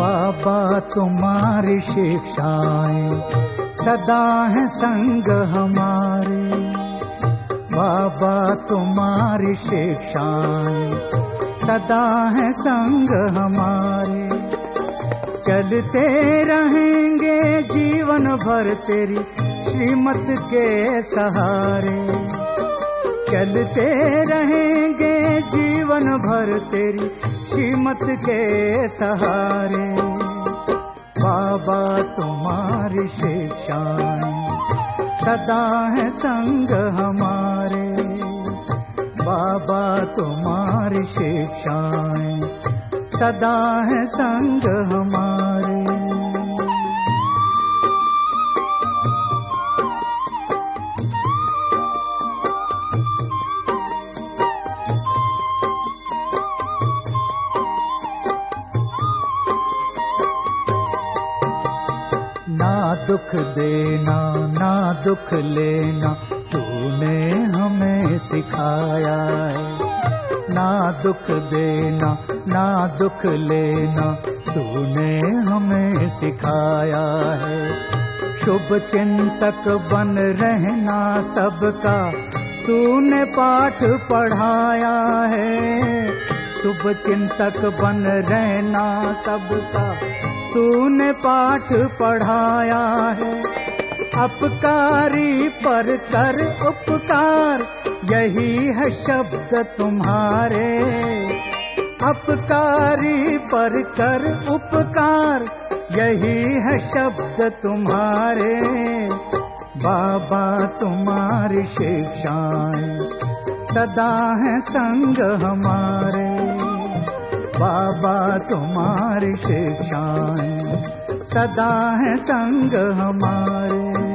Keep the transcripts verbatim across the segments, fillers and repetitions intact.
बाबा तुम्हारी शिक्षाएं सदा है संग हमारे। बाबा तुम्हारी शिक्षाएं सदा है संग हमारे। चलते रहेंगे जीवन भर तेरी श्रीमत के सहारे। चलते रहेंगे जीवन भर तेरी श्रीमत के सहारे। बाबा तुम्हारी शिक्षाएं सदा है संग हमारे। बाबा तुम्हारी शिक्षाएं सदा है संग हमारे। ना दुख देना ना दुख लेना तूने हमें सिखाया है। ना दुख देना ना दुख लेना तूने हमें सिखाया है। शुभ चिंतक बन रहना सबका तूने पाठ पढ़ाया है। शुभ चिंतक बन रहना सबका तूने पाठ पढ़ाया है। अपकारी पर कर उपकार यही है शब्द तुम्हारे। अपकारी पर कर उपकार यही है शब्द तुम्हारे। बाबा तुम्हारी शिक्षाएं सदा है संग हमारे। बाबा तुम्हारी शिक्षाएं सदा है संग हमारे।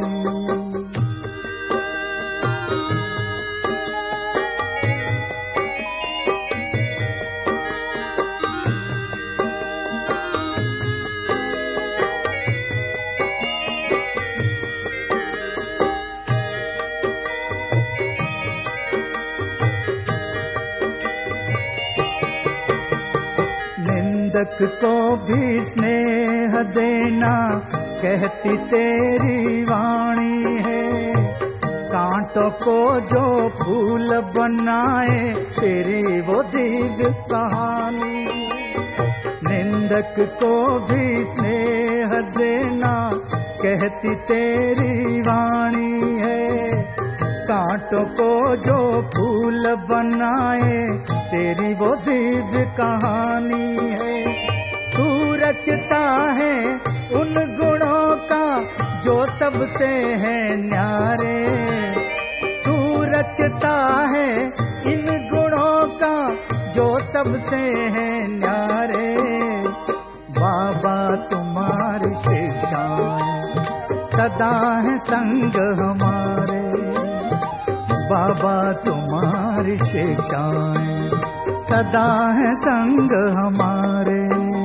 निंदक को भी स्नेह देना कहती तेरी वाणी है। कांटों को जो फूल बनाए तेरी वो दीर्घ कहानी। निंदक को भी स्नेह देना कहती तेरी वाणी है। कांटों को जो फूल बनाए तेरी वो दीर्घ कहानी है। तू रचता है उन गुणों का जो सबसे है न्यारे। तू रचता है इन गुणों का जो सबसे है न्यारे। बाबा तुम्हारी शिक्षाएं सदा है संग हमारे। बाबा तुम्हारी शिक्षाएं सदा है संग हमारे।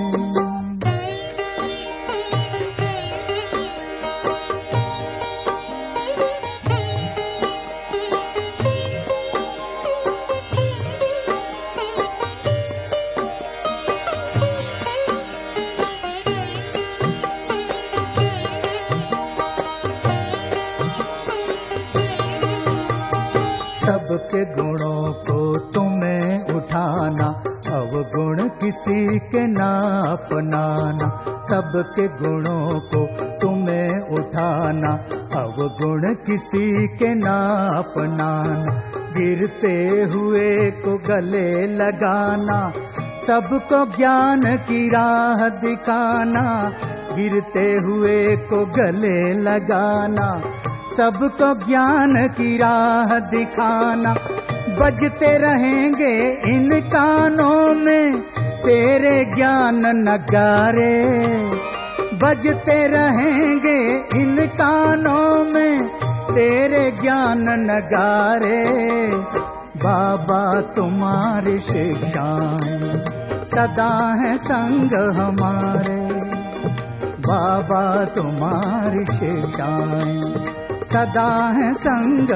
सबके गुणों को तुम्हें उठाना अवगुण किसी के ना अपनाना। सबके गुणों को तुम्हें उठाना अवगुण किसी के ना अपनाना। गिरते हुए को गले लगाना सबको ज्ञान की राह दिखाना। गिरते हुए को गले लगाना सबको ज्ञान की राह दिखाना। बजते रहेंगे इन कानों में तेरे ज्ञान नगारे। बजते रहेंगे इन कानों में तेरे ज्ञान नगारे। बाबा तुम्हारी शिक्षाएं सदा है संग हमारे। बाबा तुम्हारी शिक्षाएं सदा है संग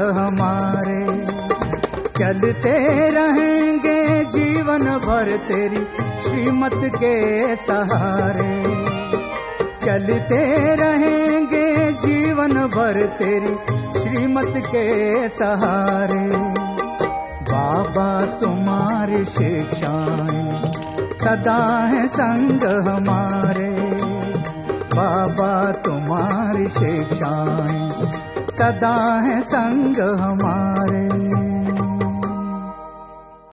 हमारे। चलते रहेंगे जीवन भर तेरी श्रीमत के सहारे। चलते रहेंगे जीवन भर तेरी श्रीमत के सहारे। बाबा तुम्हारी शिक्षाएं सदा है संग हमारे। बाबा तुम्हारी शिक्षाएं सदा है संग हमारे।